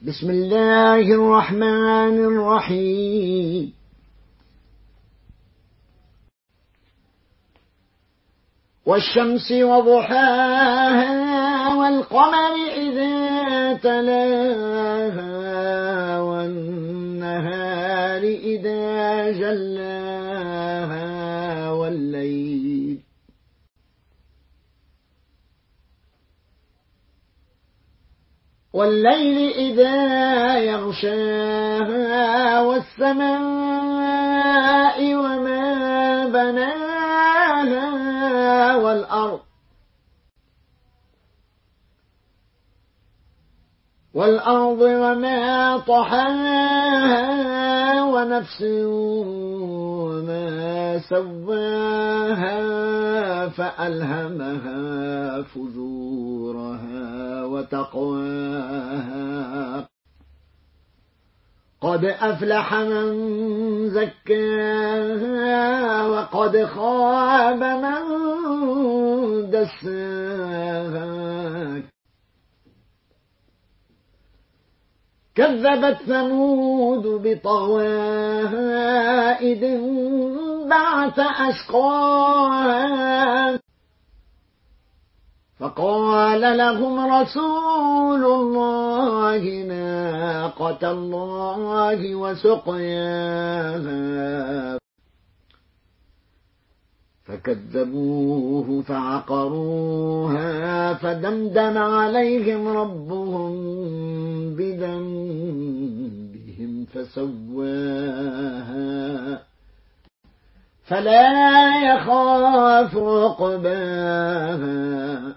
بسم الله الرحمن الرحيم. والشمس وضحاها والقمر إذا تلاها والنهار إذا جلاها والليل إذا يغشاها والسماء وما بناها والأرض وما طحاها ونفس وما سواها فألهمها فجورها وتقواها قد أفلح من زكاها وقد خاب من دساها كذبت ثمود بطغواها إذ انبعث أشقاها فقال لهم رسول الله ناقة الله وسقياها فكذبوه فعقروها فدمدم عليهم ربهم بذنبهم فسواها فلا يخاف عقباها